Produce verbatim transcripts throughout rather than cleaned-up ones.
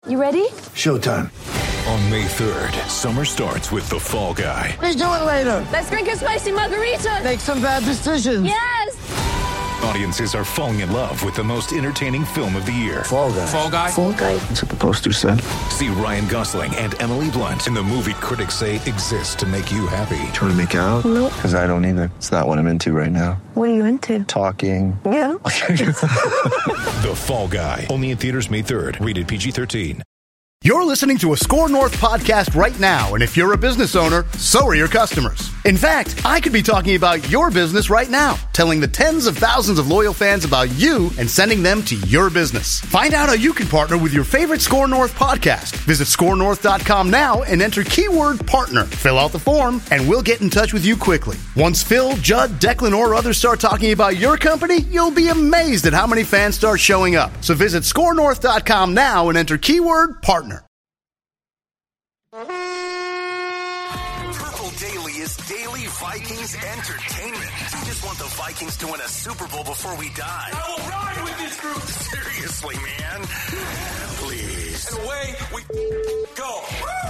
You ready? Showtime. On May third, summer starts with The Fall Guy. Let's do it later. Let's drink a spicy margarita. Make some bad decisions. Yes. Audiences are falling in love with the most entertaining film of the year. Fall Guy. Fall Guy? Fall Guy. That's what the poster said. See Ryan Gosling and Emily Blunt in the movie critics say exists to make you happy. Trying to make it out? Nope. Because I don't either. It's not what I'm into right now. What are you into? Talking. Yeah. The Fall Guy. Only in theaters May third. Rated P G thirteen. You're listening to a Score North podcast right now, and if you're a business owner, so are your customers. In fact, I could be talking about your business right now, telling the tens of thousands of loyal fans about you and sending them to your business. Find out how you can partner with your favorite Score North podcast. Visit score north dot com now and enter keyword partner. Fill out the form, and we'll get in touch with you quickly. Once Phil, Judd, Declan, or others start talking about your company, you'll be amazed at how many fans start showing up. So visit score north dot com now and enter keyword partner. Purple Daily is daily Vikings entertainment. We just want the Vikings to win a Super Bowl before we die. I will ride with this group. Seriously, man. Please. And away we go.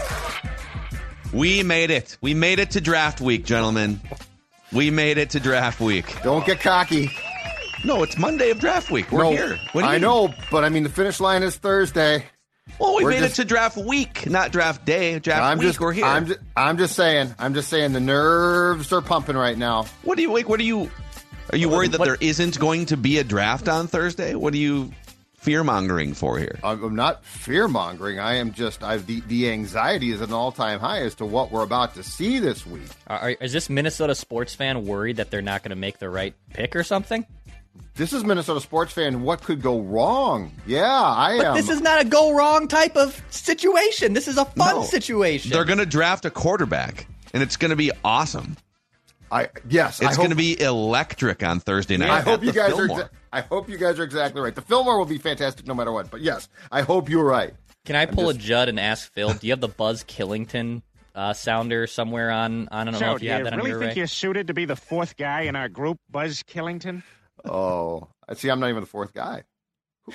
We made it. We made it to draft week, gentlemen. We made it to draft week. Don't get cocky. No, it's Monday of draft week. We're no, here. What do you I mean? know, but I mean, the finish line is Thursday. Well, we We're made just, it to draft week, not draft day. Draft I'm week, just, we're here. I'm just, I'm just saying. I'm just saying the nerves are pumping right now. What do you like? What are you? Are you worried that What? there isn't going to be a draft on Thursday? What are you fear mongering for here? I'm not fear mongering. I am just. I've the, the anxiety is at an all time high as to what we're about to see this week. Are, is this Minnesota sports fan worried that they're not going to make the right pick or something? This is Minnesota sports fan. What could go wrong? Yeah, I but am. This is not a go wrong type of situation. This is a fun No. situation. They're going to draft a quarterback, and it's going to be awesome. I yes, It's I going to hope, be electric on Thursday night. I at hope you the guys Fillmore. are. Exa- I hope you guys are exactly right. The Fillmore will be fantastic no matter what. But yes, I hope you're right. Can I pull just- a Judd and ask Phil? Do you have the Buzz Killington uh, sounder somewhere on? I don't know So, if you do have you that on really your think array. you're suited to be the fourth guy in our group, Buzz Killington? Oh, I see. I'm not even the fourth guy. Who,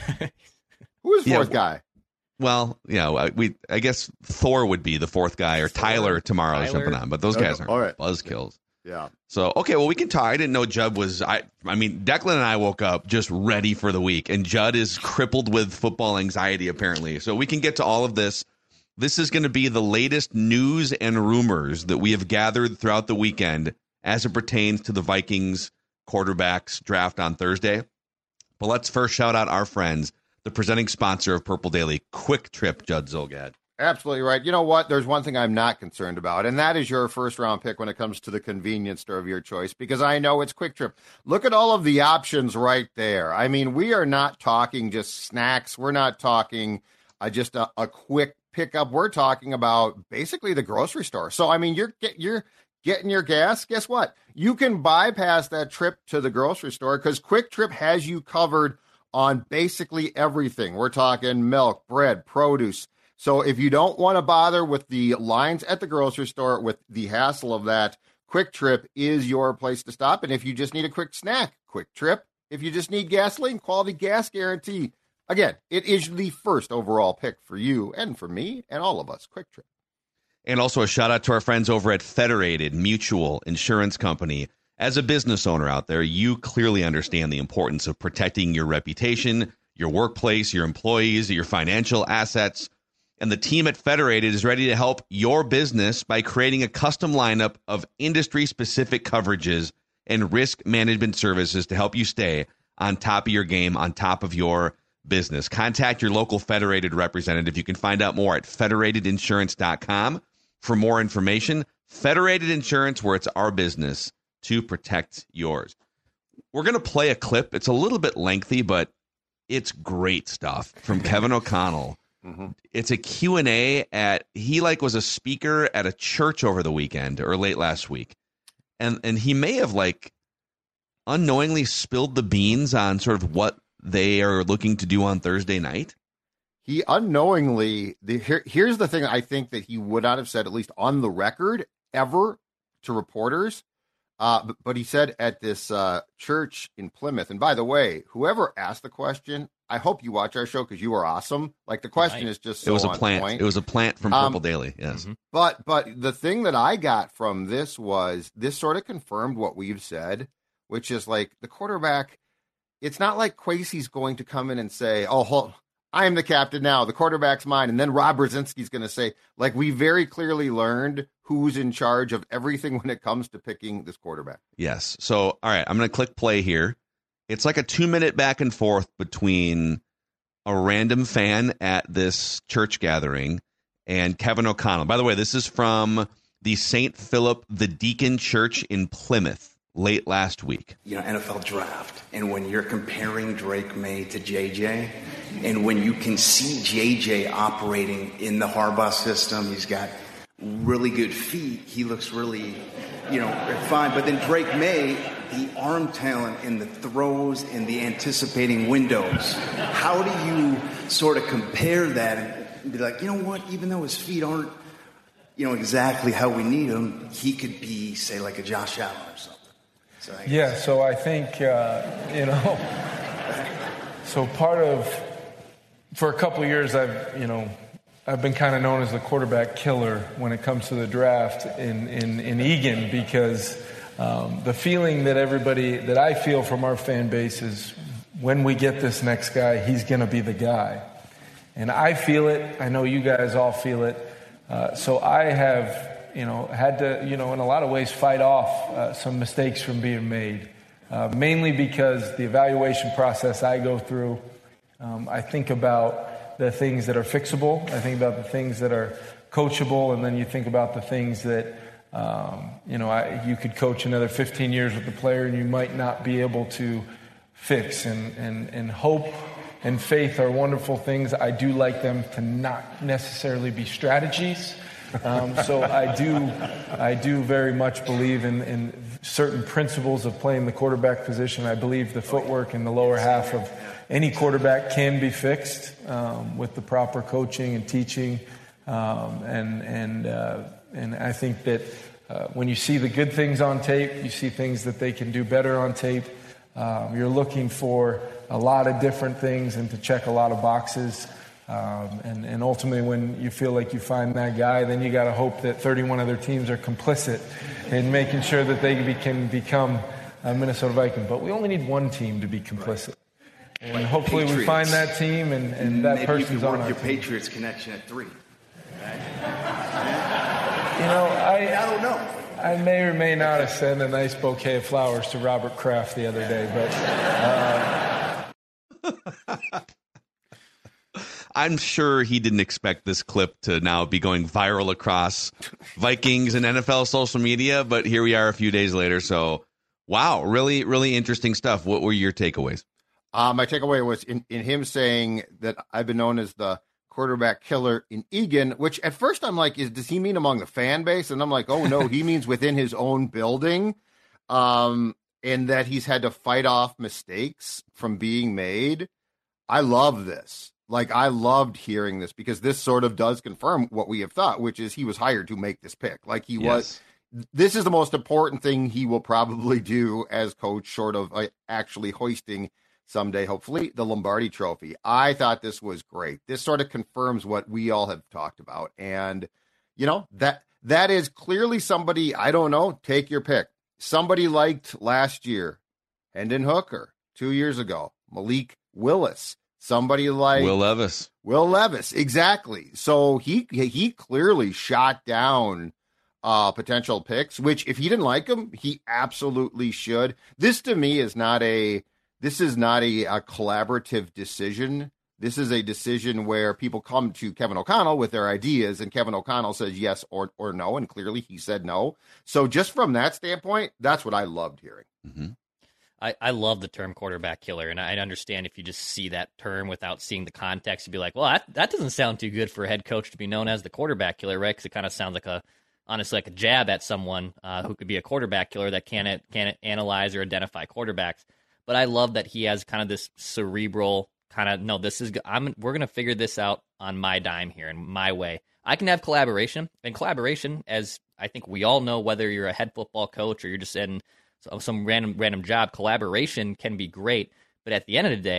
who is Yeah, fourth guy? Well, yeah, we. I guess Thor would be the fourth guy, or Tyler tomorrow is Tyler? jumping on, but those Okay, guys aren't all right. buzzkills. Yeah. So, okay, well, we can talk. I didn't know Judd was. I. I mean, Declan and I woke up just ready for the week, and Judd is crippled with football anxiety apparently. So we can get to all of this. This is going to be the latest news and rumors that we have gathered throughout the weekend as it pertains to the Vikings quarterbacks draft on Thursday. But let's first shout out our friends, the presenting sponsor of Purple Daily, Quick Trip, Judd Zulgad. Absolutely right. You know what? There's one thing I'm not concerned about, and that is your first round pick when it comes to the convenience store of your choice, because I know it's Quick Trip. Look at all of the options right there. I mean, we are not talking just snacks. We're not talking uh, just a, a quick pickup. We're talking about basically the grocery store. So, I mean, you're get, you're getting your gas. Guess what? You can bypass that trip to the grocery store because Quick Trip has you covered on basically everything. We're talking milk, bread, produce. So if you don't want to bother with the lines at the grocery store, with the hassle of that, Quick Trip is your place to stop. And if you just need a quick snack, Quick Trip. If you just need gasoline, quality gas guarantee. Again, it is the first overall pick for you and for me and all of us. Quick Trip. And also a shout out to our friends over at Federated Mutual Insurance Company. As a business owner out there, you clearly understand the importance of protecting your reputation, your workplace, your employees, your financial assets. And the team at Federated is ready to help your business by creating a custom lineup of industry-specific coverages and risk management services to help you stay on top of your game, on top of your business. Contact your local Federated representative. You can find out more at federated insurance dot com for more information. Federated Insurance, where it's our business to protect yours. We're going to play a clip. It's a little bit lengthy, but it's great stuff from Kevin O'Connell. Mm-hmm. It's a Q and A at, he like was a speaker at a church over the weekend or late last week. And and he may have like unknowingly spilled the beans on sort of what they are looking to do on Thursday night. He unknowingly, the, here, here's the thing I think that he would not have said, at least on the record, ever to reporters. Uh, but, but he said at this uh, church in Plymouth, and by the way, whoever asked the question, I hope you watch our show because you are awesome. Like the question Right. is just so It was a on plant. point. It was a plant from Purple Um, Daily. Yes. Mm-hmm. But but the thing that I got from this was this sort of confirmed what we've said, which is like the quarterback. It's not like Kwesi's going to come in and say, "Oh, hold, I am the captain now. The quarterback's mine," and then Rob Brzezinski's going to say, like we very clearly learned who's in charge of everything when it comes to picking this quarterback. Yes. So, all right, I'm going to click play here. It's like a two minute back and forth between a random fan at this church gathering and Kevin O'Connell. By the way, this is from the Saint Philip the Deacon Church in Plymouth late last week. You know, N F L draft, and when you're comparing Drake May to J J, and when you can see J J operating in the Harbaugh system, he's got really good feet. He looks really, you know, fine. But then Drake May, the arm talent and the throws and the anticipating windows. How do you sort of compare that and be like, you know what, even though his feet aren't, you know, exactly how we need him, he could be, say, like a Josh Allen or something. So I yeah, so I think, uh, you know, so part of, for a couple of years, I've, you know, I've been kind of known as the quarterback killer when it comes to the draft in, in, in Eagan because um, the feeling that everybody, that I feel from our fan base is when we get this next guy, he's going to be the guy. And I feel it. I know you guys all feel it. Uh, so I have, you know, had to, you know, in a lot of ways fight off uh, some mistakes from being made, uh, mainly because the evaluation process I go through, um, I think about the things that are fixable. I think about the things that are coachable, and then you think about the things that, um, you know, I, you could coach another fifteen years with the player and you might not be able to fix. And, and, and hope and faith are wonderful things. I do like them to not necessarily be strategies. Um, so I do, I do very much believe in, in certain principles of playing the quarterback position. I believe the footwork in the lower half of any quarterback can be fixed um, with the proper coaching and teaching, um, and and uh, and I think that uh, when you see the good things on tape, you see things that they can do better on tape. Um, you're looking for a lot of different things and to check a lot of boxes. Um, and, and ultimately, when you feel like you find that guy, then you got to hope that thirty-one other teams are complicit in making sure that they be, can become a Minnesota Viking. But we only need one team to be complicit. And like hopefully Patriots. We find that team, and, and that Maybe person's you could on work our your team. Patriots connection at three. Right? You know, I, I don't know. I may or may not have sent a nice bouquet of flowers to Robert Kraft the other day, but uh... I'm sure he didn't expect this clip to now be going viral across Vikings and N F L social media, but here we are a few days later. So, wow, really, really interesting stuff. What were your takeaways? Uh, my takeaway was in, in him saying that I've been known as the quarterback killer in Eagan, which at first I'm like, is does he mean among the fan base? And I'm like, oh, no, he means within his own building, um, and that he's had to fight off mistakes from being made. I love this. Like, I loved hearing this because this sort of does confirm what we have thought, which is he was hired to make this pick. Like, he Yes. was, this is the most important thing he will probably do as coach, short of uh, actually hoisting someday, hopefully, the Lombardi Trophy. I thought this was great. This sort of confirms what we all have talked about. And, you know, that that is clearly somebody, I don't know, take your pick. Somebody liked last year, Hendon Hooker, two years ago, Malik Willis. Somebody like Will Levis. Will Levis, exactly. So he he clearly shot down uh, potential picks, which if he didn't like them, he absolutely should. This to me is not a this is not a, a collaborative decision. This is a decision where people come to Kevin O'Connell with their ideas, and Kevin O'Connell says yes or or no, and clearly he said no. So just from that standpoint, that's what I loved hearing. Mm-hmm. I, I love the term quarterback killer, and I understand if you just see that term without seeing the context, you'd be like, well, that, that doesn't sound too good for a head coach to be known as the quarterback killer, right? Because it kind of sounds like a, honestly, like a jab at someone uh, who could be a quarterback killer that can't, can't analyze or identify quarterbacks. But I love that he has kind of this cerebral kind of, no, this is, I'm, we're going to figure this out on my dime here and my way. I can have collaboration, and collaboration, as I think we all know, whether you're a head football coach or you're just in some random random job, collaboration can be great, but at the end of the day,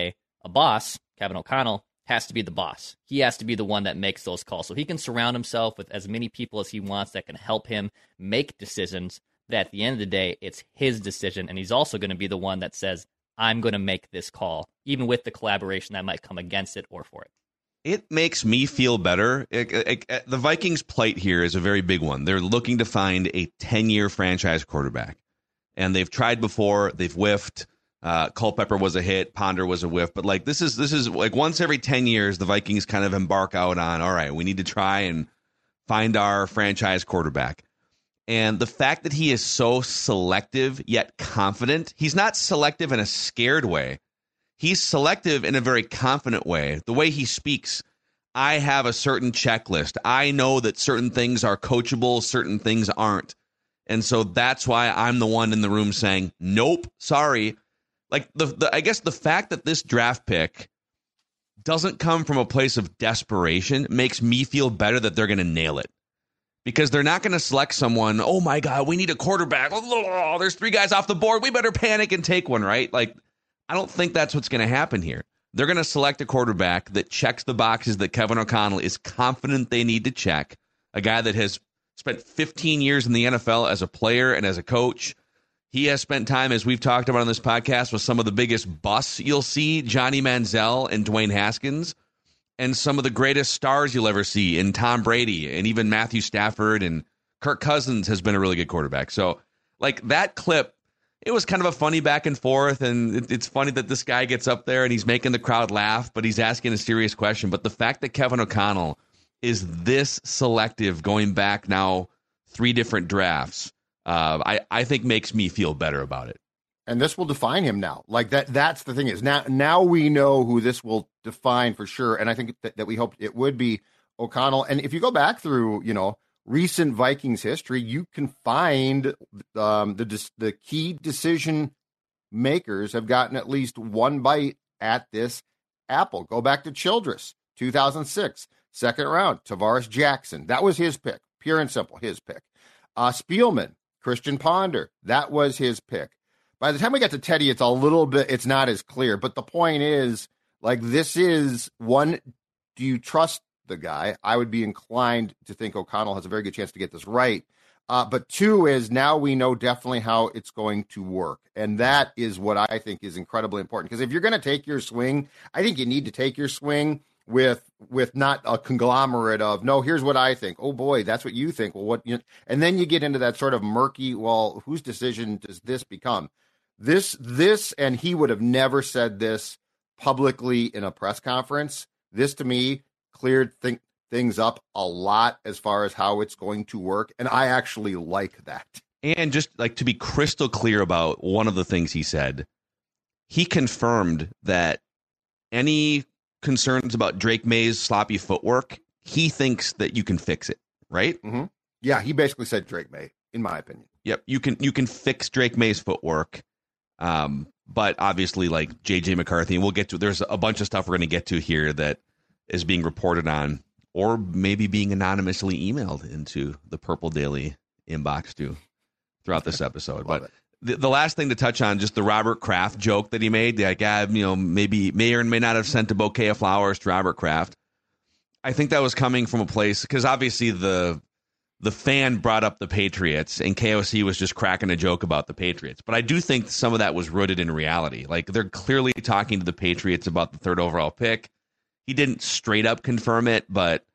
a boss, Kevin O'Connell, has to be the boss. He has to be the one that makes those calls. So he can surround himself with as many people as he wants that can help him make decisions that at the end of the day, it's his decision. And he's also going to be the one that says, I'm going to make this call, even with the collaboration that might come against it or for it. It makes me feel better. It, it, it, the Vikings' plight here is a very big one. They're looking to find a ten-year franchise quarterback. And they've tried before. They've whiffed. Uh, Culpepper was a hit. Ponder was a whiff. But like this is this is like once every ten years, the Vikings kind of embark out on, all right, we need to try and find our franchise quarterback. And the fact that he is so selective yet confident, he's not selective in a scared way. He's selective in a very confident way. The way he speaks, I have a certain checklist. I know that certain things are coachable, certain things aren't. And so that's why I'm the one in the room saying, nope, sorry. Like, the, the I guess the fact that this draft pick doesn't come from a place of desperation makes me feel better that they're going to nail it. Because they're not going to select someone, oh, my God, we need a quarterback. Oh, there's three guys off the board. We better panic and take one, right? Like, I don't think that's what's going to happen here. They're going to select a quarterback that checks the boxes that Kevin O'Connell is confident they need to check, a guy that has spent fifteen years in the N F L as a player and as a coach. He has spent time, as we've talked about on this podcast, with some of the biggest busts you'll see, Johnny Manziel and Dwayne Haskins, and some of the greatest stars you'll ever see in Tom Brady and even Matthew Stafford, and Kirk Cousins has been a really good quarterback. So, like, that clip, it was kind of a funny back and forth, and it, it's funny that this guy gets up there and he's making the crowd laugh, but he's asking a serious question. But the fact that Kevin O'Connell is this selective going back now three different drafts, uh, I, I think makes me feel better about it. And this will define him now. Like that, that's the thing is now, now we know who this will define for sure. And I think that, that we hoped it would be O'Connell. And if you go back through, you know, recent Vikings history, you can find um, the the key decision makers have gotten at least one bite at this apple. Go back to Childress, two thousand six, second round, Tavares Jackson. That was his pick, pure and simple, his pick. Uh, Spielman, Christian Ponder, that was his pick. By the time we get to Teddy, it's a little bit, it's not as clear. But the point is, like, this is one, do you trust the guy? I would be inclined to think O'Connell has a very good chance to get this right. Uh, but two is now we know definitely how it's going to work. And that is what I think is incredibly important. Because if you're going to take your swing, I think you need to take your swing with with not a conglomerate of, no, here's what I think. Oh, boy, that's what you think. Well, what? You, and then you get into that sort of murky, well, whose decision does this become? This, this, and he would have never said this publicly in a press conference. This, to me, cleared th- things up a lot as far as how it's going to work. And I actually like that. And just like to be crystal clear about one of the things he said, he confirmed that any concerns about Drake May's sloppy footwork, he thinks that you can fix it, right? Mm-hmm. Yeah, he basically said Drake May, in my opinion. Yep, you can you can fix Drake May's footwork. Um, but obviously, like J J McCarthy, and we'll get to, there's a bunch of stuff we're going to get to here that is being reported on, or maybe being anonymously emailed into the Purple Daily inbox too throughout this episode. But the, the last thing to touch on, just the Robert Kraft joke that he made, like, uh, you know, maybe may or may not have sent a bouquet of flowers to Robert Kraft. I think that was coming from a place, because obviously the the fan brought up the Patriots, and K O C was just cracking a joke about the Patriots. But I do think some of that was rooted in reality. Like, they're clearly talking to the Patriots about the third overall pick. He didn't straight up confirm it, but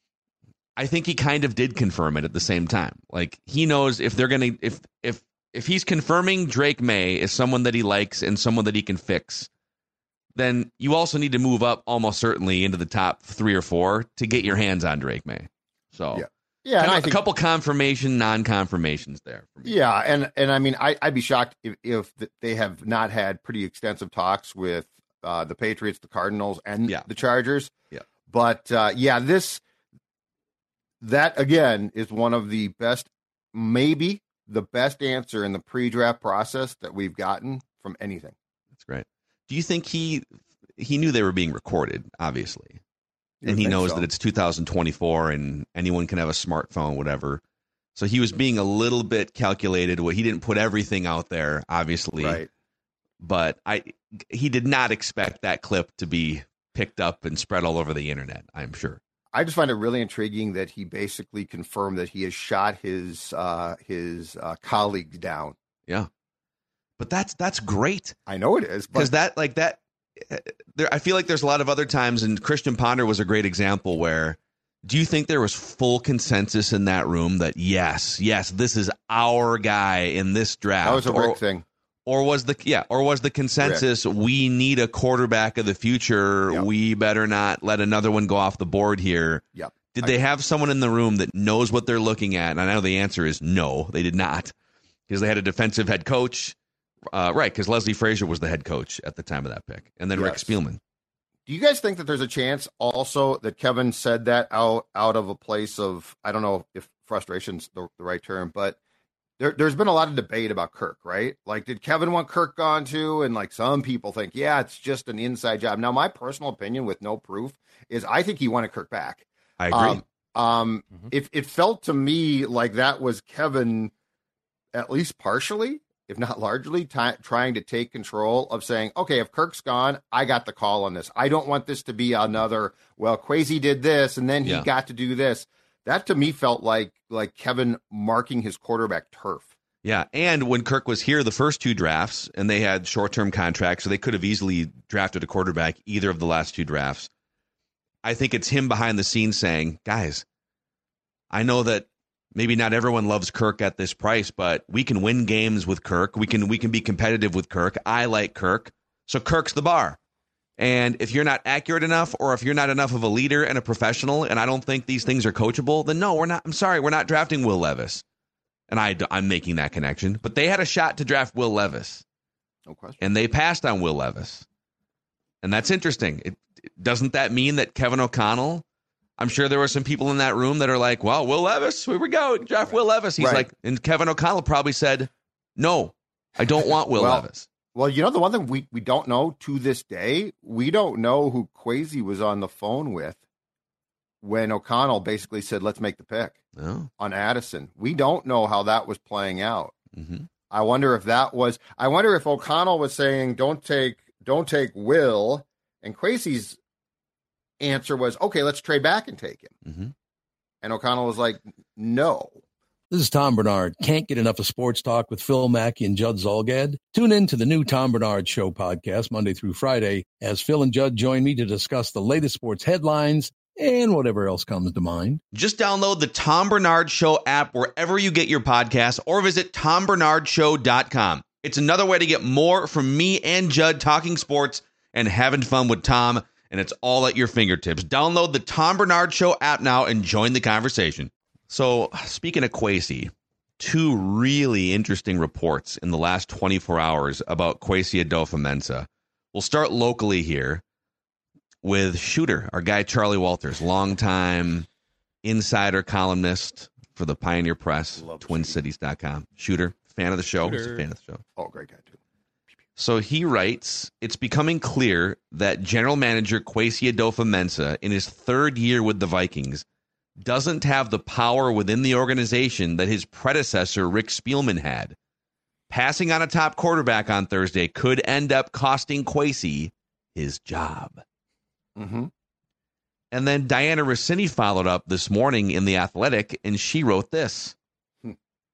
I think he kind of did confirm it at the same time. Like, he knows if they're going to, if, if, if he's confirming Drake May is someone that he likes and someone that he can fix, then you also need to move up almost certainly into the top three or four to get your hands on Drake May. So, yeah, yeah, and a I think, couple confirmation, non-confirmations there. For me. Yeah, and and I mean, I, I'd be shocked if, if they have not had pretty extensive talks with uh, the Patriots, the Cardinals, and yeah. the Chargers. Yeah, but uh, yeah, this that again is one of the best, maybe the best answer in the pre-draft process that we've gotten from anything. That's great. Do you think he he knew they were being recorded, obviously, you and he knows so. that it's two thousand twenty-four and anyone can have a smartphone, whatever. So he was being a little bit calculated. He didn't put everything out there, obviously. Right. but I he did not expect that clip to be picked up and spread all over the internet, I'm sure. I just find it really intriguing that he basically confirmed that he has shot his uh, his uh, colleagues down. Yeah, but that's that's great. I know it is, because that like that. There, I feel like there's a lot of other times, and Christian Ponder was a great example where. Do you think there was full consensus in that room that yes, yes, this is our guy in this draft? That was a or, Rick thing. Or was the yeah, or was the consensus Rick. We need a quarterback of the future? Yep. We better not let another one go off the board here. Yep. Did I they have someone in the room that knows what they're looking at? And I know the answer is no, they did not, because they had a defensive head coach, uh, right? Because Leslie Frazier was the head coach at the time of that pick, and then yes. Rick Spielman. Do you guys think that there's a chance also that Kevin said that out out of a place of, I don't know if frustration's the, the right term, but there, there's been a lot of debate about Kirk, right? Like, did Kevin want Kirk gone too? And like some people think, yeah, it's just an inside job. Now, my personal opinion with no proof is I think he wanted Kirk back. I agree. Um, um, mm-hmm. If it felt to me like that was Kevin, at least partially, if not largely, t- trying to take control of saying, okay, if Kirk's gone, I got the call on this. I don't want this to be another, well, Kwesi did this, and then he yeah. got to do this. That, to me, felt like like Kevin marking his quarterback turf. Yeah, and when Kirk was here the first two drafts, and they had short-term contracts, so they could have easily drafted a quarterback either of the last two drafts, I think it's him behind the scenes saying, guys, I know that maybe not everyone loves Kirk at this price, but we can win games with Kirk. We can we can be competitive with Kirk. I like Kirk. So Kirk's the bar. And if you're not accurate enough, or if you're not enough of a leader and a professional, and I don't think these things are coachable, then no, we're not. I'm sorry, we're not drafting Will Levis. And I, I'm making that connection. But they had a shot to draft Will Levis. No question. And they passed on Will Levis. And that's interesting. It, doesn't that mean that Kevin O'Connell, I'm sure there were some people in that room that are like, well, Will Levis, here we go, draft right. Will Levis. He's right. like, and Kevin O'Connell probably said, no, I don't want Will well, Levis. Well, you know, the one thing we, we don't know to this day, we don't know who Kwesi was on the phone with when O'Connell basically said, let's make the pick oh. on Addison. We don't know how that was playing out. Mm-hmm. I wonder if that was, I wonder if O'Connell was saying, don't take, don't take Will, and Kwesi's answer was, okay, let's trade back and take him. Mm-hmm. And O'Connell was like, no. This is Tom Bernard. Can't get enough of sports talk with Phil Mackey and Judd Zolgad? Tune in to the new Tom Bernard Show podcast Monday through Friday as Phil and Judd join me to discuss the latest sports headlines and whatever else comes to mind. Just download the Tom Bernard Show app wherever you get your podcasts, or visit tom bernard show dot com. It's another way to get more from me and Judd talking sports and having fun with Tom, and it's all at your fingertips. Download the Tom Bernard Show app now and join the conversation. So, speaking of Kwesi, two really interesting reports in the last twenty-four hours about Kwesi Adofo-Mensah. We'll start locally here with Shooter, our guy Charlie Walters, longtime insider columnist for the Pioneer Press, twin cities dot com. Shooter, fan of the show. He's a fan of the show. Oh, great guy, too. So he writes, it's becoming clear that general manager Kwesi Adofo-Mensah, in his third year with the Vikings, doesn't have the power within the organization that his predecessor, Rick Spielman, had. Passing on a top quarterback on Thursday could end up costing Kwesi his job. Mm-hmm. And then Diana Rossini followed up this morning in The Athletic, and she wrote this. Hmm.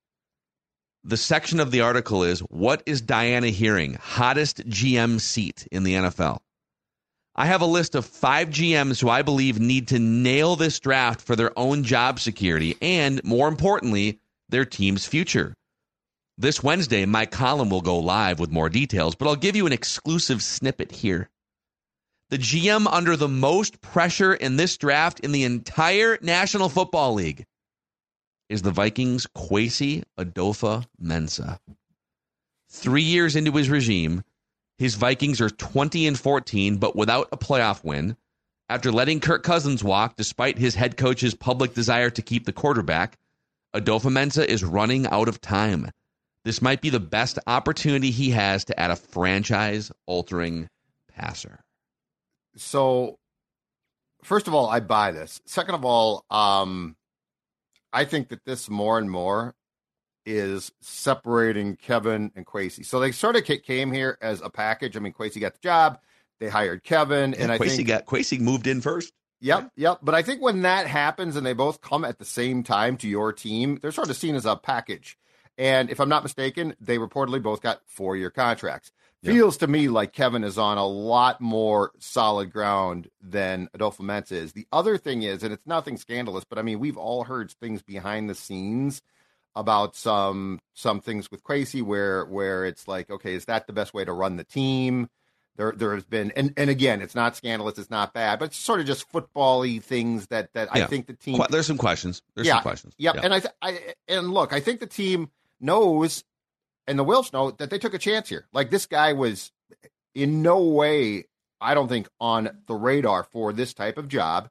The section of the article is, what is Diana hearing? Hottest G M seat in the N F L. I have a list of five G Ms who I believe need to nail this draft for their own job security and, more importantly, their team's future. This Wednesday, my column will go live with more details, but I'll give you an exclusive snippet here. The G M under the most pressure in this draft in the entire National Football League is the Vikings' Kwesi Adofo-Mensah. Three years into his regime, his Vikings are twenty and fourteen, but without a playoff win. After letting Kirk Cousins walk, despite his head coach's public desire to keep the quarterback, Adofo-Mensah is running out of time. This might be the best opportunity he has to add a franchise-altering passer. So, first of all, I buy this. Second of all, um, I think that this more and more is separating Kevin and Kwesi. So they sort of came here as a package. I mean, Kwesi got the job. They hired Kevin, and yeah, I Kwesi think got Kwesi moved in first. Yep, yep. But I think when that happens and they both come at the same time to your team, they're sort of seen as a package. And if I'm not mistaken, they reportedly both got four-year contracts. Yep. Feels to me like Kevin is on a lot more solid ground than Adolfo Mensa is. The other thing is, and it's nothing scandalous, but I mean, we've all heard things behind the scenes about some some things with Kwesi where where it's like, okay, is that the best way to run the team? There, there has been, and, and again, it's not scandalous, it's not bad, but it's sort of just football-y things that, that yeah. I think the team. Qu- there's some questions. There's yeah, some questions. Yep. Yeah, and I, th- I, and look, I think the team knows, and the Wilfs know that they took a chance here. Like this guy was in no way, I don't think, on the radar for this type of job.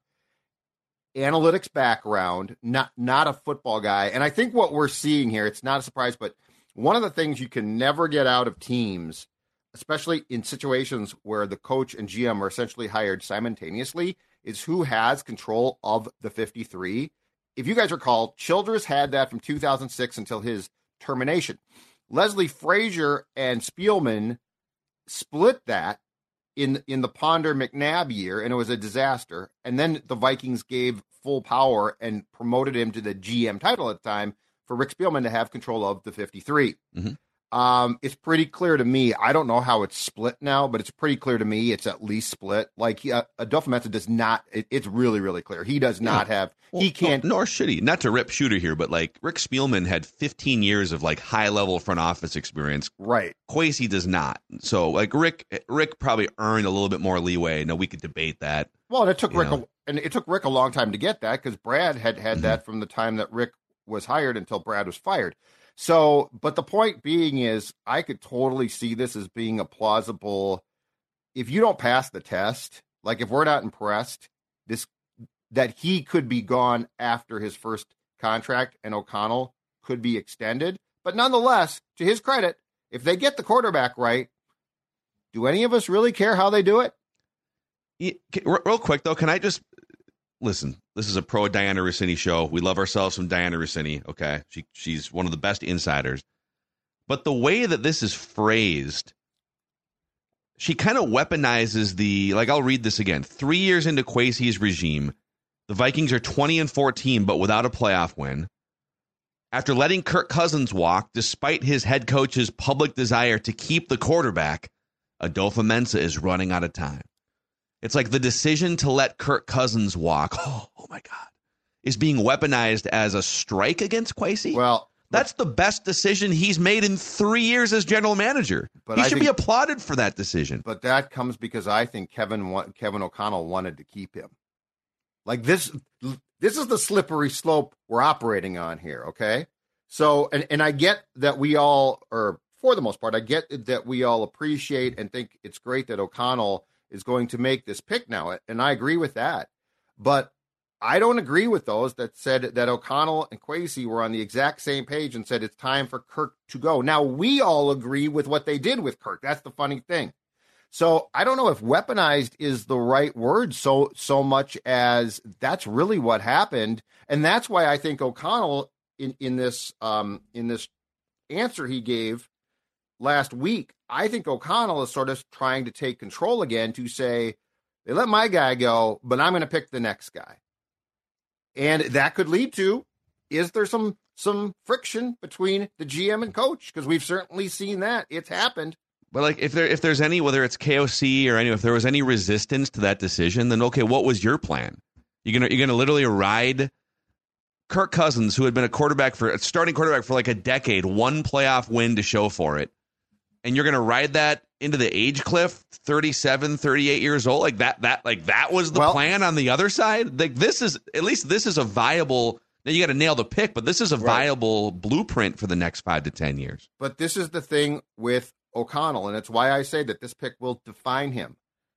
Analytics background, not not a football guy, and I think what we're seeing here, it's not a surprise, but one of the things you can never get out of teams, especially in situations where the coach and G M are essentially hired simultaneously, is who has control of the fifty-three. If you guys recall, Childress had that from two thousand six until his termination. Leslie Frazier and Spielman split that in, in the Ponder McNabb year, and it was a disaster. And then the Vikings gave full power and promoted him to the G M title at the time for Rick Spielman to have control of the fifty-three. Mm-hmm. Um, it's pretty clear to me. I don't know how it's split now, but it's pretty clear to me it's at least split. Like uh, Adolfo Mensa does not. It, it's really, really clear. He does not yeah. have. Well, he can't. Nor should he. Not to rip Shooter here, but like Rick Spielman had fifteen years of like high level front office experience. Right. Kwesi does not. So like Rick, Rick probably earned a little bit more leeway. No, we could debate that. Well, and it took Rick, a, and it took Rick a long time to get that because Brad had had mm-hmm. that from the time that Rick was hired until Brad was fired. So, but the point being is, I could totally see this as being a plausible. If you don't pass the test, like if we're not impressed, this that he could be gone after his first contract, and O'Connell could be extended. But nonetheless, to his credit, if they get the quarterback right, do any of us really care how they do it? Yeah, real quick though, can I just listen? This is a pro Diana Rossini show. We love ourselves some Diana Rossini. Okay, she she's one of the best insiders. But the way that this is phrased, she kind of weaponizes the, like, I'll read this again. Three years into Kwesi's regime, the Vikings are twenty and fourteen, but without a playoff win. After letting Kirk Cousins walk, despite his head coach's public desire to keep the quarterback, Adolfo Mensa is running out of time. It's like the decision to let Kirk Cousins walk, oh, oh my God, is being weaponized as a strike against Kwesi. Well, that's the best decision he's made in three years as general manager. But he I should think, be applauded for that decision. But that comes because I think Kevin Kevin O'Connell wanted to keep him. Like this, this is the slippery slope we're operating on here, okay? So, and, and I get that we all, or for the most part, I get that we all appreciate and think it's great that O'Connell is going to make this pick now, and I agree with that. But I don't agree with those that said that O'Connell and Kwesi were on the exact same page and said it's time for Kirk to go. Now, we all agree with what they did with Kirk. That's the funny thing. So I don't know if weaponized is the right word so so much as that's really what happened. And that's why I think O'Connell in, in this um, in this answer he gave last week, I think O'Connell is sort of trying to take control again to say, they let my guy go, but I'm going to pick the next guy. And that could lead to, is there some some friction between the G M and coach? Because we've certainly seen that. It's happened. But like if there if there's any, whether it's K O C or any, if there was any resistance to that decision, then okay, what was your plan? You're gonna you're gonna literally ride Kirk Cousins, who had been a quarterback for a starting quarterback for like a decade, one playoff win to show for it. And you're going to ride that into the age cliff, thirty-seven, thirty-eight years old. Like that, that, like that was the well, plan on the other side. Like this is, at least this is a viable, now you got to nail the pick, but this is a right. viable blueprint for the next five to ten years. But this is the thing with O'Connell, and it's why I say that this pick will define him.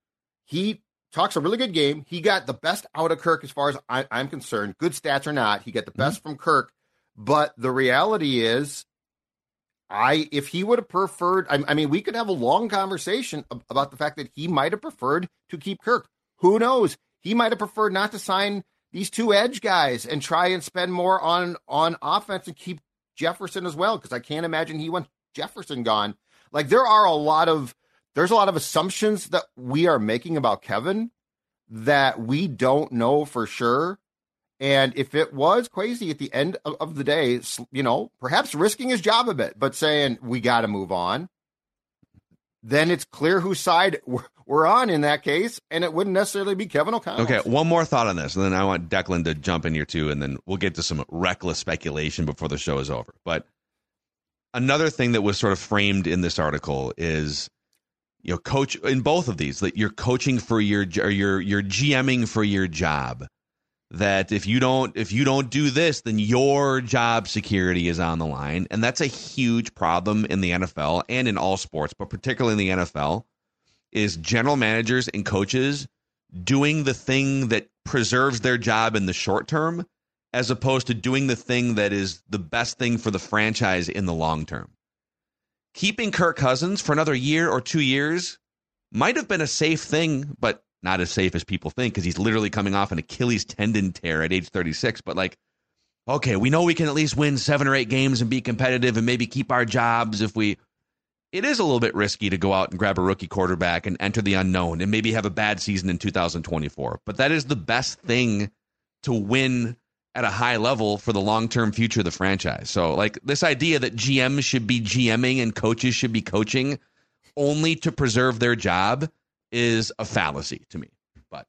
He talks a really good game. He got the best out of Kirk as far as I, I'm concerned. Good stats or not, he got the best mm-hmm. from Kirk. But the reality is, I, if he would have preferred, I, I mean, we could have a long conversation about the fact that he might have preferred to keep Kirk. Who knows? He might have preferred not to sign these two edge guys and try and spend more on, on offense and keep Jefferson as well, because I can't imagine he wants Jefferson gone. Like there are a lot of there's a lot of assumptions that we are making about Kevin that we don't know for sure. And if it was Kwesi at the end of, of the day, you know, perhaps risking his job a bit, but saying we got to move on, then it's clear whose side we're on in that case, and it wouldn't necessarily be Kevin O'Connell. Okay, one more thought on this, and then I want Declan to jump in here too, and then we'll get to some reckless speculation before the show is over. But another thing that was sort of framed in this article is, you know, coach in both of these, that you're coaching for your or you're you're GMing for your job. That if you don't if you don't do this, then your job security is on the line. And that's a huge problem in the N F L and in all sports, but particularly in the N F L, is general managers and coaches doing the thing that preserves their job in the short term, as opposed to doing the thing that is the best thing for the franchise in the long term. Keeping Kirk Cousins for another year or two years might have been a safe thing, but not as safe as people think, because he's literally coming off an Achilles tendon tear at age thirty-six. But like, okay, we know we can at least win seven or eight games and be competitive and maybe keep our jobs if we... It is a little bit risky to go out and grab a rookie quarterback and enter the unknown and maybe have a bad season in two thousand twenty-four. But that is the best thing to win at a high level for the long-term future of the franchise. So like this idea that G Ms should be GMing and coaches should be coaching only to preserve their job is a fallacy to me. But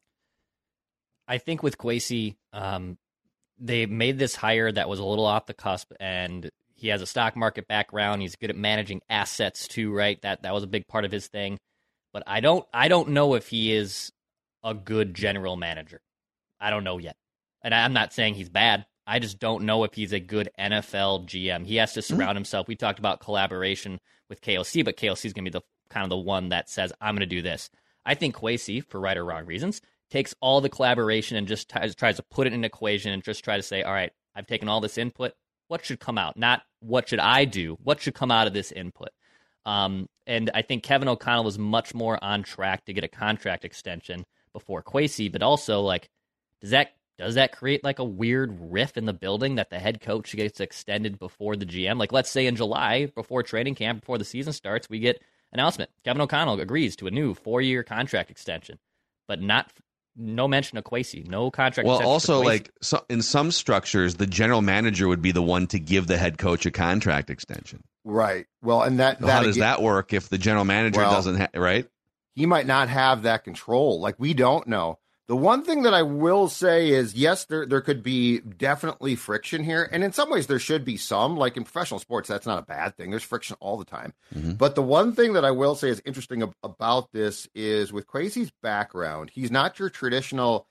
I think with Kwesi, um, they made this hire that was a little off the cusp, and he has a stock market background. He's good at managing assets too, right? That that was a big part of his thing. But I don't I don't know if he is a good general manager. I don't know yet. And I'm not saying he's bad. I just don't know if he's a good N F L G M. He has to surround mm-hmm. himself. We talked about collaboration with K O C, but K O C is going to be the kind of the one that says, I'm going to do this. I think Kwesi, for right or wrong reasons, takes all the collaboration and just t- tries to put it in an equation and just try to say, all right, I've taken all this input. What should come out? Not what should I do? What should come out of this input? Um, and I think Kevin O'Connell was much more on track to get a contract extension before Kwesi, but also, like, does that does that create like a weird riff in the building that the head coach gets extended before the G M? Like, let's say in July, before training camp, before the season starts, we get announcement. Kevin O'Connell agrees to a new four-year contract extension, but not no mention of Kwesi, no contract well, extension. Well, also, for like so, in some structures, the general manager would be the one to give the head coach a contract extension. Right. Well, and that, so that how does again, that work if the general manager well, doesn't, ha- right? He might not have that control. Like, we don't know. The one thing that I will say is, yes, there there could be definitely friction here. And in some ways, there should be some. Like in professional sports, that's not a bad thing. There's friction all the time. Mm-hmm. But the one thing that I will say is interesting ab- about this is with Kwesi's background, he's not your traditional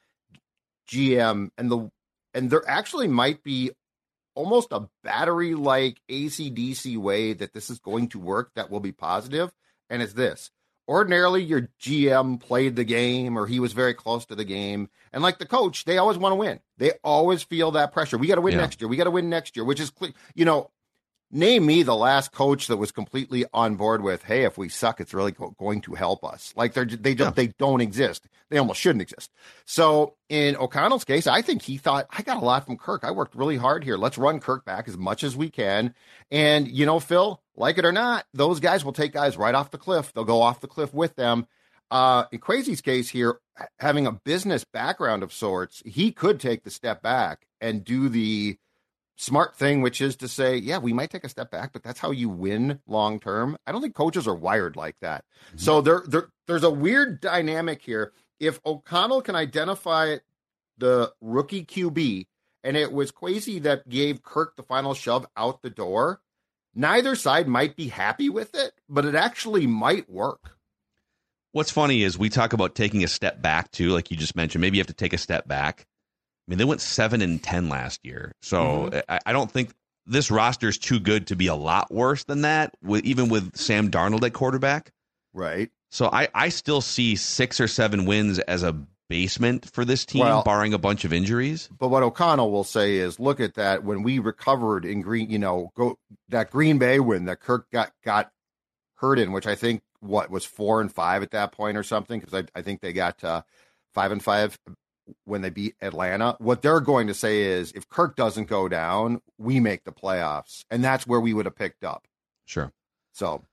G M. And the and there actually might be almost a battery-like A C D C way that this is going to work that will be positive. And it's this. Ordinarily, your G M played the game or he was very close to the game. And like the coach, they always want to win. They always feel that pressure. We got to win yeah. next year. We got to win next year, which is, you know, name me the last coach that was completely on board with, hey, if we suck, it's really go- going to help us. Like they're, they don't, yeah. they don't exist. They almost shouldn't exist. So in O'Connell's case, I think he thought, I got a lot from Kirk. I worked really hard here. Let's run Kirk back as much as we can. And, you know, Phil, like it or not, those guys will take guys right off the cliff. They'll go off the cliff with them. Uh, in Kwesi's case here, having a business background of sorts, he could take the step back and do the smart thing, which is to say, yeah, we might take a step back, but that's how you win long term. I don't think coaches are wired like that. Mm-hmm. So there, there, there's a weird dynamic here. If O'Connell can identify the rookie Q B, and it was Kwesi that gave Kirk the final shove out the door, neither side might be happy with it, but it actually might work. What's funny is we talk about taking a step back too, like you just mentioned. Maybe you have to take a step back. I mean, they went seven and ten last year, so mm-hmm. I, I don't think this roster is too good to be a lot worse than that. With even with Sam Darnold at quarterback, right? So I, I still see six or seven wins as a basement for this team, well, barring a bunch of injuries. But what O'Connell will say is, look at that. When we recovered in Green, you know, go that Green Bay win that Kirk got got hurt in, which I think what was four and five at that point or something, because I, I think they got uh, five and five when they beat Atlanta, what they're going to say is, if Kirk doesn't go down, we make the playoffs. And that's where we would have picked up. Sure. So.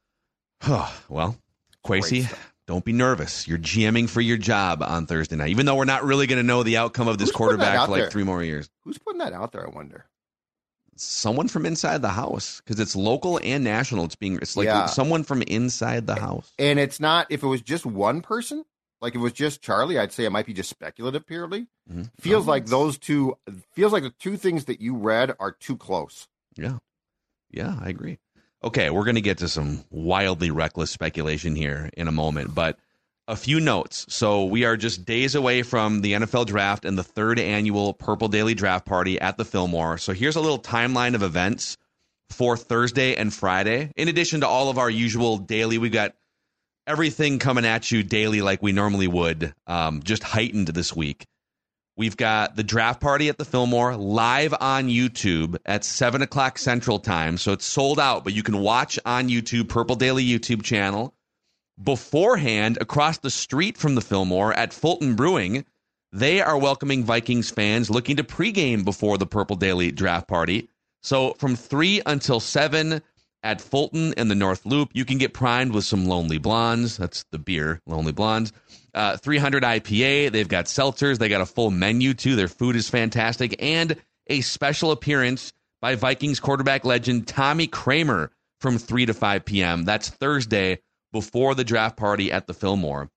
Well, Kwesi, don't be nervous. You're GMing for your job on Thursday night, even though we're not really going to know the outcome of this Who's quarterback for like there? three more years. Who's putting that out there, I wonder? Someone from inside the house, because it's local and national. It's being it's like Yeah. someone from inside the house. And it's not, if it was just one person, like if it was just Charlie, I'd say it might be just speculative purely. Mm-hmm. Feels Oh, like those two, feels like the two things that you read are too close. Yeah. Yeah, I agree. Okay, we're going to get to some wildly reckless speculation here in a moment, but a few notes. So we are just days away from the N F L draft and the third annual Purple Daily Draft Party at the Fillmore. So here's a little timeline of events for Thursday and Friday. In addition to all of our usual daily, we got everything coming at you daily like we normally would, um, just heightened this week. We've got the draft party at the Fillmore live on YouTube at seven o'clock Central Time. So it's sold out, but you can watch on YouTube, Purple Daily YouTube channel. Beforehand, across the street from the Fillmore at Fulton Brewing, they are welcoming Vikings fans looking to pregame before the Purple Daily draft party. So from three until seven at Fulton and the North Loop, you can get primed with some Lonely Blondes. That's the beer, Lonely Blondes. Uh, three hundred I P A. They've got seltzers. They got a full menu, too. Their food is fantastic. And a special appearance by Vikings quarterback legend Tommy Kramer from three to five p.m. That's Thursday before the draft party at the Fillmore.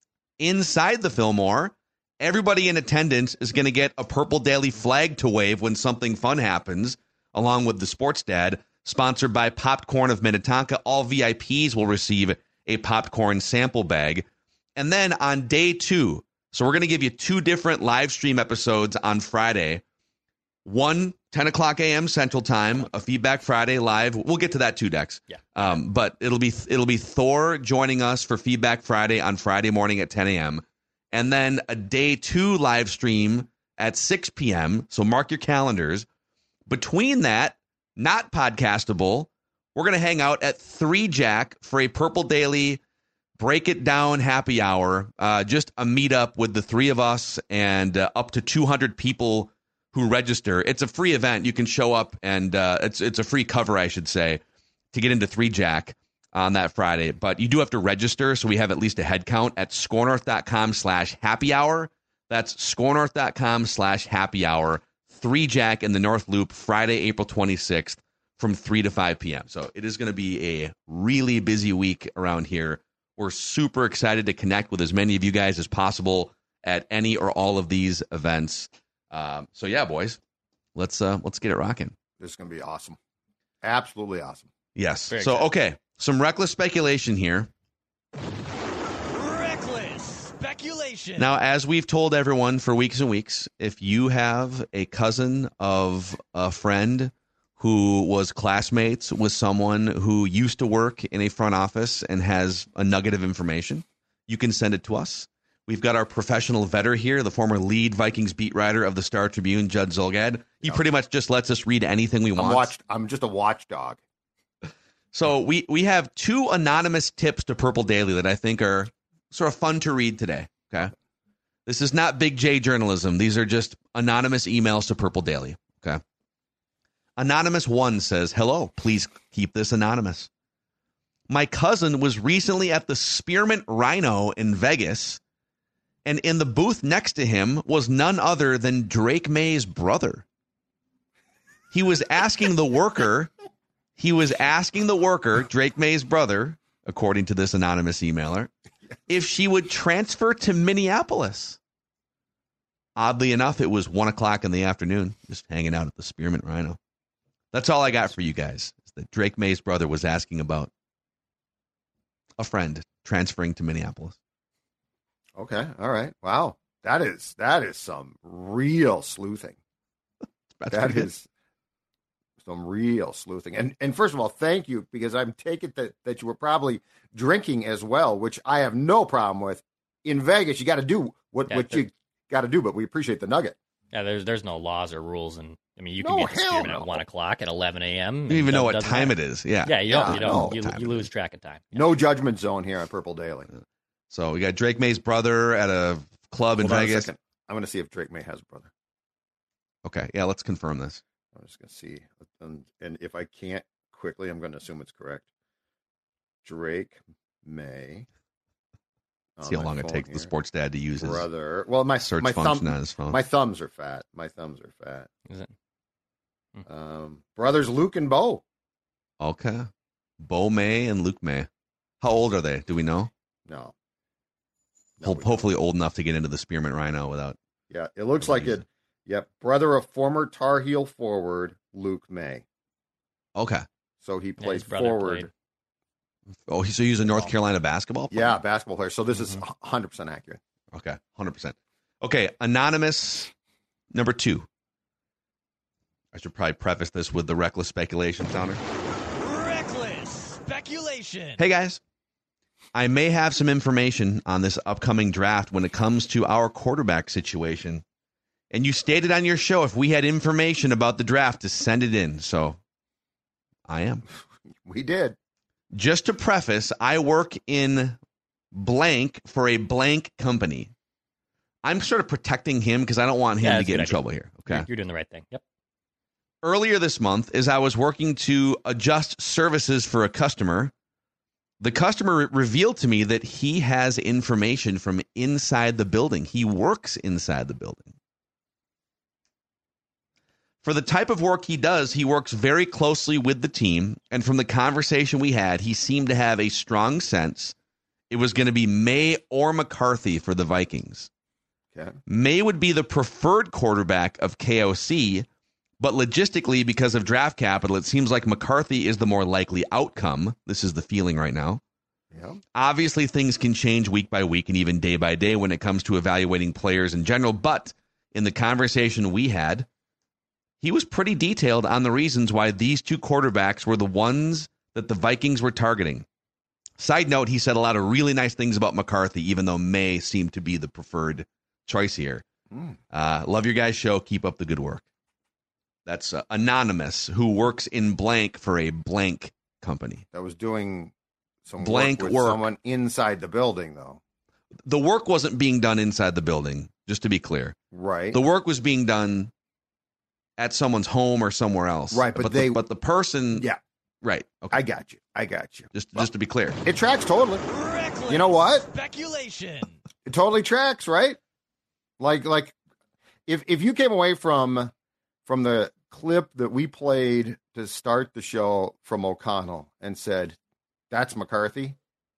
Inside the Fillmore, everybody in attendance is going to get a Purple Daily flag to wave when something fun happens, along with the Sports Dad, sponsored by Popcorn of Minnetonka. All V I Ps will receive a popcorn sample bag. And then on day two, so we're going to give you two different live stream episodes on Friday. One, ten o'clock a.m. Central Time, a Feedback Friday live. We'll get to that too, Dex. Yeah. Um, but it'll be it'll be Thor joining us for Feedback Friday on Friday morning at ten a.m. And then a day two live stream at six p.m. So mark your calendars. Between that, not podcastable, we're going to hang out at three Jack for a Purple Daily Break It Down happy hour. Uh, just a meetup with the three of us and uh, up to two hundred people who register. It's a free event. You can show up, and uh, it's it's a free cover, I should say, to get into three Jack on that Friday. But you do have to register, so we have at least a head count at scorenorth.com slash happy hour. That's scorenorth.com slash happy hour. three Jack in the North Loop, Friday, April twenty-sixth from three to five p.m. So it is going to be a really busy week around here. We're super excited to connect with as many of you guys as possible at any or all of these events. Um, so yeah, boys, let's uh, let's get it rocking. This is going to be awesome. Absolutely awesome. Yes. Very so, excited. okay, some reckless speculation here. Reckless speculation. Now, as we've told everyone for weeks and weeks, if you have a cousin of a friend who was classmates with someone who used to work in a front office and has a nugget of information, you can send it to us. We've got our professional vetter here, the former lead Vikings beat writer of the Star Tribune, Judd Zolgad. He Yep. pretty much just lets us read anything we I'm, want. watched, I'm just a watchdog. So we, we have two anonymous tips to Purple Daily that I think are sort of fun to read today. Okay, this is not Big J journalism. These are just anonymous emails to Purple Daily. Okay. Anonymous one says, hello, please keep this anonymous. My cousin was recently at the Spearmint Rhino in Vegas, and in the booth next to him was none other than Drake May's brother. He was asking the worker, he was asking the worker, Drake May's brother, according to this anonymous emailer, if she would transfer to Minneapolis. Oddly enough, it was one o'clock in the afternoon, just hanging out at the Spearmint Rhino. That's all I got for you guys. Is that Drake May's brother was asking about a friend transferring to Minneapolis. Okay. All right. Wow. That is that is some real sleuthing. That's that pretty is some real sleuthing. And and first of all, thank you, because I'm taking that that you were probably drinking as well, which I have no problem with. In Vegas, you got to do what, Yeah, what you got to do, but we appreciate the nugget. Yeah, there's there's no laws or rules, and I mean you can No, be at the hell Spearmint no. at one o'clock at eleven a.m. You don't even know what time it is. Yeah. Yeah, you don't. Yeah, you don't. no you, time you lose track of time. No judgment zone here on Purple Daily. So we got Drake May's brother at a club in Hold on a Vegas. second. I'm going to see if Drake May has a brother. Okay, yeah, let's confirm this. I'm just going to see. And, and if I can't quickly, I'm going to assume it's correct. Drake May. See how long it takes here. the sports dad to use his brother. Well, my search my function thumb, on his phone. My thumbs are fat. My thumbs are fat. Is it? Hmm. Um, brothers Luke and Bo. Okay. Bo May and Luke May. How old are they? Do we know? No. no Ho- hopefully old enough to get into the Spearmint Rhino without. Yeah, it looks like it. Yep. Brother of former Tar Heel forward Luke May. Okay. So he played yeah, forward. Played. Oh, so he's a North Carolina basketball player? Yeah, basketball player. So this mm-hmm. is one hundred percent accurate. Okay, one hundred percent. Okay, anonymous number two. I should probably preface this with the reckless speculation sounder. Reckless speculation. Hey, guys. I may have some information on this upcoming draft when it comes to our quarterback situation. And you stated on your show if we had information about the draft to send it in. So I am. We did. Just to preface, I work in blank for a blank company. I'm sort of protecting him because I don't want him yeah, to get in idea. trouble here. Okay, you're, you're doing the right thing. Yep. Earlier this month, as I was working to adjust services for a customer, the customer re- revealed to me that he has information from inside the building. He works inside the building. For the type of work he does, he works very closely with the team. And from the conversation we had, he seemed to have a strong sense it was going to be May or McCarthy for the Vikings. Okay. May would be the preferred quarterback of K O C, but logistically, because of draft capital, it seems like McCarthy is the more likely outcome. This is the feeling right now. Yeah. Obviously, things can change week by week and even day by day when it comes to evaluating players in general. But in the conversation we had, he was pretty detailed on the reasons why these two quarterbacks were the ones that the Vikings were targeting. Side note, he said a lot of really nice things about McCarthy, even though May seemed to be the preferred choice here. Mm. Uh, love your guys' show. Keep up the good work. That's uh, Anonymous, who works in blank for a blank company. That was doing some blank work with work. someone inside the building, though. The work wasn't being done inside the building, just to be clear. Right. The work was being done at someone's home or somewhere else. Right, but, but they... The, but the person... Yeah. Right. Okay. I got you. I got you. Just well, just to be clear. It tracks totally. Reckless you know what? Speculation. It totally tracks, right? Like like if if you came away from from the clip that we played to start the show from O'Connell and said, that's McCarthy,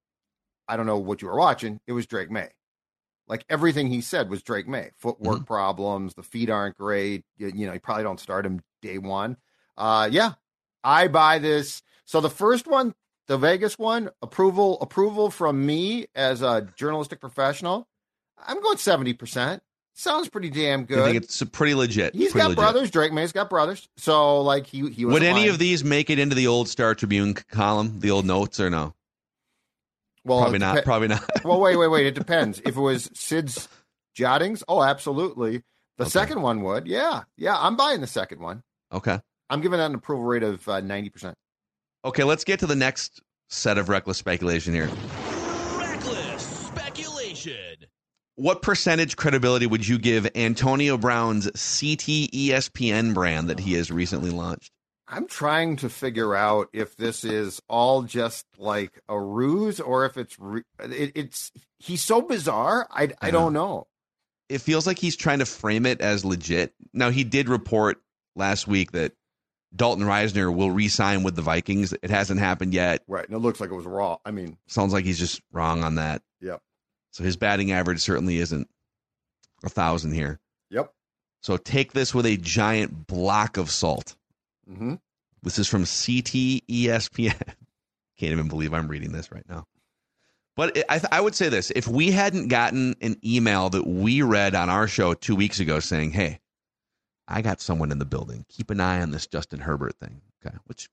I don't know what you were watching. It was Drake May. Like everything he said was Drake May. Footwork mm-hmm. problems, the feet aren't great. You, you know, you probably don't start him day one. Uh, yeah, I buy this. So the first one, the Vegas one, approval, approval from me as a journalistic professional. I'm going seventy percent. Sounds pretty damn good. I think it's pretty legit. He's pretty got legit. brothers. Drake May's got brothers. So like he, he was Would any lying. of these make it into the old Star Tribune column, the old notes, or no? Well, probably not. Dep- probably not. Well, wait, wait, wait. It depends. If it was Sid's jottings, oh, absolutely. The okay. second one would. Yeah. Yeah, I'm buying the second one. Okay. I'm giving that an approval rate of uh, ninety percent. Okay, let's get to the next set of reckless speculation here. Reckless speculation. What percentage credibility would you give Antonio Brown's C T E S P N brand that he has recently launched? I'm trying to figure out if this is all just like a ruse or if it's re- it, it's he's so bizarre. I, I, I don't know. It feels like he's trying to frame it as legit. Now, he did report last week that Dalton Reisner will re-sign with the Vikings. It hasn't happened yet. Right, and it looks like it was raw. I mean, sounds like he's just wrong on that. Yep. So his batting average certainly isn't a thousand here. Yep. So take this with a giant block of salt. Mm-hmm. This is from C T E S P N. Can't even believe I'm reading this right now. But it, I, th- I would say this. If we hadn't gotten an email that we read on our show two weeks ago saying, hey, I got someone in the building. Keep an eye on this Justin Herbert thing. Okay. Which,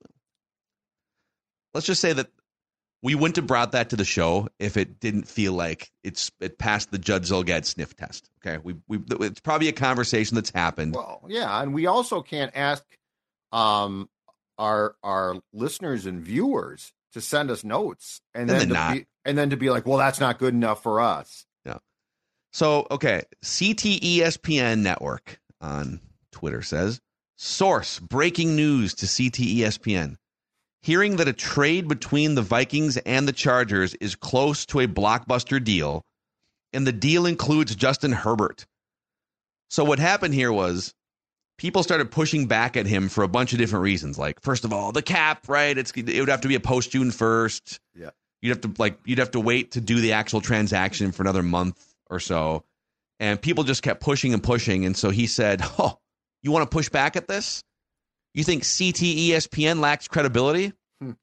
let's just say that we wouldn't have brought that to the show if it didn't feel like it's it passed the Judd Zulgad sniff test. Okay. We we it's probably a conversation that's happened. Well, yeah, and we also can't ask um our our listeners and viewers to send us notes and, And then then to not. be, and then to be like, well, that's not good enough for us. Yeah. So, okay, C T E S P N Network on Twitter says, source, breaking news to C T E S P N. Hearing that a trade between the Vikings and the Chargers is close to a blockbuster deal, and the deal includes Justin Herbert. So what happened here was people started pushing back at him for a bunch of different reasons. Like, first of all, the cap, right? It's it would have to be a post June first. Yeah. You'd have to like you'd have to wait to do the actual transaction for another month or so. And people just kept pushing and pushing. And so he said, oh, you want to push back at this? You think C T E S P N lacks credibility?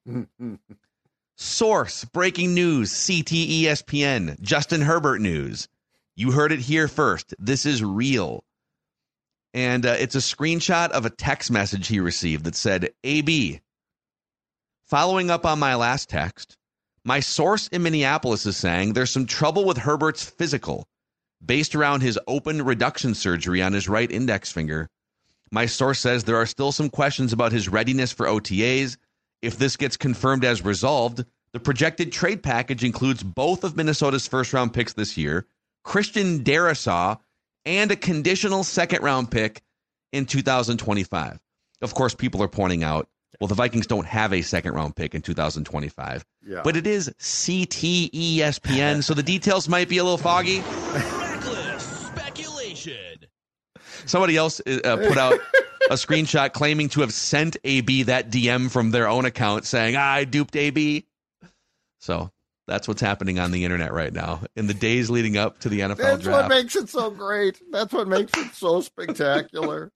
Source, breaking news, C T E S P N, Justin Herbert news. You heard it here first. This is real. And uh, it's a screenshot of a text message he received that said, A B, following up on my last text, my source in Minneapolis is saying there's some trouble with Herbert's physical based around his open reduction surgery on his right index finger. My source says there are still some questions about his readiness for O T As. If this gets confirmed as resolved, the projected trade package includes both of Minnesota's first-round picks this year, Christian Darrisaw, and a conditional second-round pick in two thousand twenty-five. Of course, people are pointing out, well, the Vikings don't have a second-round pick in two thousand twenty-five. Yeah. But it is C T E S P N, so the details might be a little foggy. Reckless speculation. Somebody else uh, put out a screenshot claiming to have sent A B that D M from their own account saying, ah, I duped A B. So that's what's happening on the internet right now in the days leading up to the N F L That's draft. what makes it so great. That's what makes it so spectacular.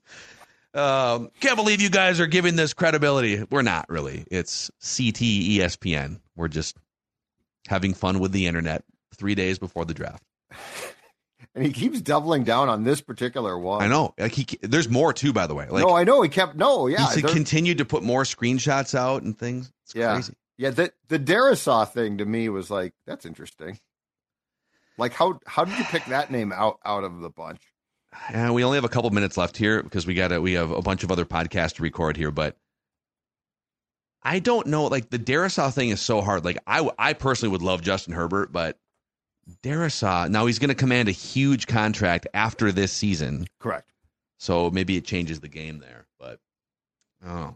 Um, can't believe you guys are giving this credibility. We're not really. It's C T E S P N. We're just having fun with the internet three days before the draft. And he keeps doubling down on this particular one. I know. Like he, there's more too, by the way. Like, no, I know. He kept, no, yeah. He continued to put more screenshots out and things. It's yeah. crazy. Yeah, the, the Darrisaw thing to me was like, that's interesting. Like, how how did you pick that name out, out of the bunch? Yeah, we only have a couple minutes left here because we got we have a bunch of other podcasts to record here, but I don't know. Like, the Darrisaw thing is so hard. Like, I, I personally would love Justin Herbert, but Darrisaw, now he's going to command a huge contract after this season. Correct. So maybe it changes the game there, but oh,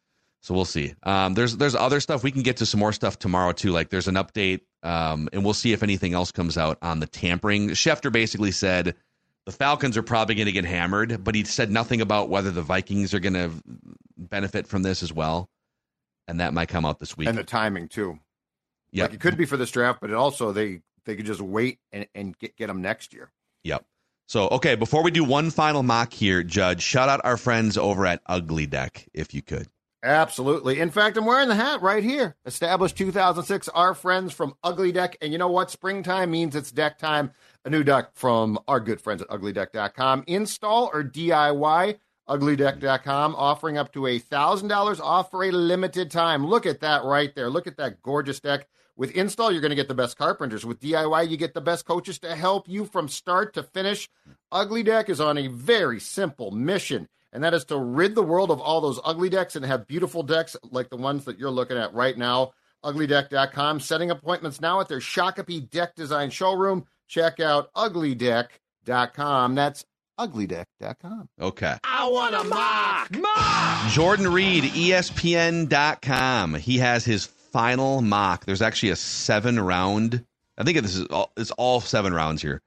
so we'll see. Um, there's there's other stuff. We can get to some more stuff tomorrow too. Like there's an update, um, and we'll see if anything else comes out on the tampering. Schefter basically said the Falcons are probably going to get hammered, but he said nothing about whether the Vikings are going to benefit from this as well, and that might come out this week. And the timing too. Yeah, like it could be for this draft, but it also they they could just wait and, and get get them next year. Yep. So, okay, before we do one final mock here, Judge, shout out our friends over at Ugly Deck, if you could. Absolutely. In fact, I'm wearing the hat right here. Established two thousand six, our friends from Ugly Deck. And you know what? Springtime means it's deck time. A new deck from our good friends at ugly deck dot com. Install or D I Y, ugly deck dot com, offering up to one thousand dollars off for a limited time. Look at that right there. Look at that gorgeous deck. With install, you're going to get the best carpenters. With D I Y, you get the best coaches to help you from start to finish. Ugly Deck is on a very simple mission, and that is to rid the world of all those ugly decks and have beautiful decks like the ones that you're looking at right now. ugly deck dot com. Setting appointments now at their Shakopee Deck Design Showroom. Check out ugly deck dot com. That's ugly deck dot com. Okay. I want to mock! Mock! Jordan Reed, E S P N dot com. He has his final mock. There's actually a seven round. I think this is all, it's all seven rounds here.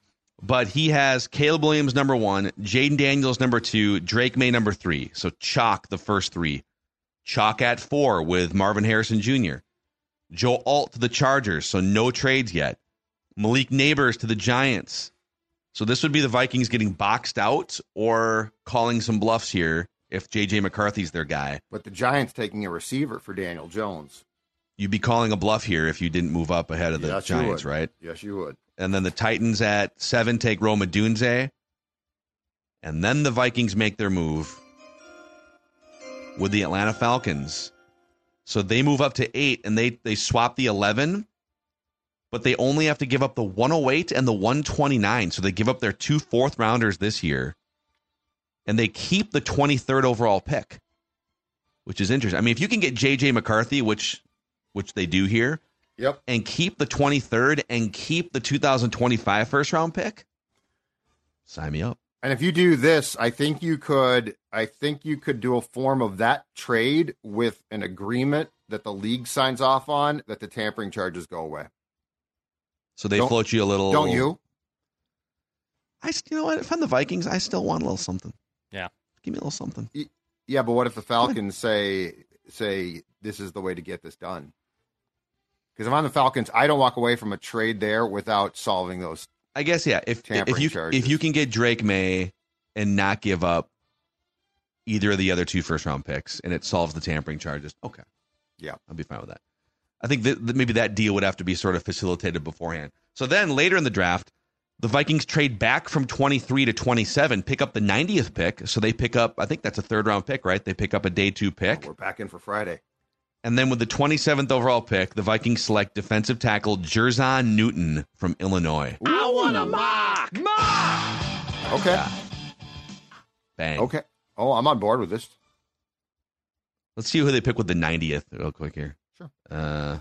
But he has Caleb Williams number one, Jaden Daniels number two, Drake May number three. So chalk the first three. Chalk at four with Marvin Harrison Junior Joe Alt to the Chargers, so no trades yet. Malik Neighbors to the Giants. So this would be the Vikings getting boxed out or calling some bluffs here if J J McCarthy's their guy. But the Giants taking a receiver for Daniel Jones. You'd be calling a bluff here if you didn't move up ahead of the yes, Giants, right? Yes, you would. And then the Titans at seven take Rome Odunze. And then the Vikings make their move with the Atlanta Falcons. So they move up to eight, and they, they swap the eleven, but they only have to give up the one oh eight and the one twenty-nine. So they give up their two fourth-rounders this year, and they keep the twenty-third overall pick, which is interesting. I mean, if you can get J J McCarthy, which which they do here, Yep. and keep the twenty-third and keep the two thousand twenty-five first round pick, sign me up. And if you do this, I think you could I think you could do a form of that trade with an agreement that the league signs off on that the tampering charges go away. So they Don't- float you a little. Don't you? I, you know what? If I'm the Vikings, I still want a little something. Yeah. Give me a little something. Yeah, but what if the Falcons say say this is the way to get this done? Because if I'm the Falcons, I don't walk away from a trade there without solving those. I guess, yeah. If tampering if you charges. if you can get Drake May and not give up either of the other two first round picks, and it solves the tampering charges, okay, yeah, I'll be fine with that. I think that, that maybe that deal would have to be sort of facilitated beforehand. So then later in the draft, the Vikings trade back from twenty-three to twenty-seven, pick up the ninetieth pick. So they pick up, I think that's a third round pick, right? They pick up a day two pick. Oh, we're back in for Friday. And then with the twenty-seventh overall pick, the Vikings select defensive tackle Jerzon Newton from Illinois. I want a mock. Mock. Okay. Bang. Okay. Oh, I'm on board with this. Let's see who they pick with the ninetieth real quick here. Sure. Uh,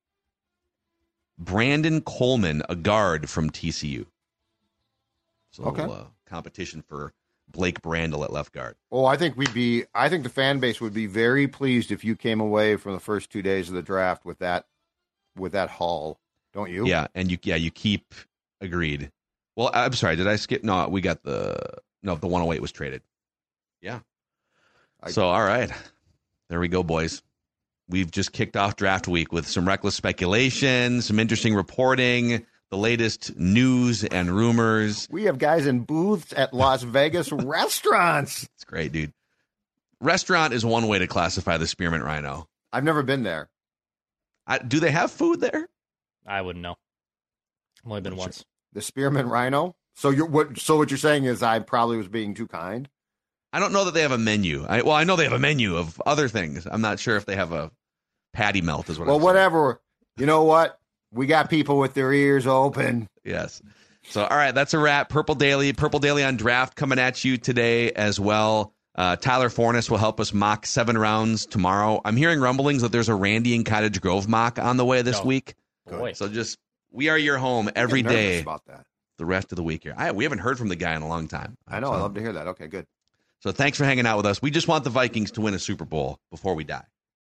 Brandon Coleman, a guard from T C U. So Okay. uh, competition for Blake Brandel at left guard. Oh, I think we'd be. I think the fan base would be very pleased if you came away from the first two days of the draft with that, with that haul. Don't you? Yeah, and you yeah you keep agreed. Well, I'm sorry, did I skip? No, we got the no the one oh eight was traded. Yeah. I- so all right, there we go, boys. We've just kicked off draft week with some reckless speculation, some interesting reporting, the latest news and rumors. We have guys in booths at Las Vegas restaurants. It's great, dude. Restaurant is one way to classify the Spearmint Rhino. I've never been there. I, do they have food there? I wouldn't know. I've only been once. The Spearmint Rhino. So you're what? So what you're saying is I probably was being too kind. I don't know that they have a menu. I, well, I know they have a menu of other things. I'm not sure if they have a patty melt is what Well, I'm whatever. You know what? We got people with their ears open. Yes. So, all right, that's a wrap. Purple Daily, Purple Daily on draft coming at you today as well. Uh, Tyler Forness will help us mock seven rounds tomorrow. I'm hearing rumblings that there's a Randy and Cottage Grove mock on the way this Oh, week. boy. So just, we are your home I every get nervous day about that. the rest of the week here. I, we haven't heard from the guy in a long time. I know. So, I love to hear that. Okay, good. so thanks for hanging out with us. We just want the Vikings to win a Super Bowl before we die.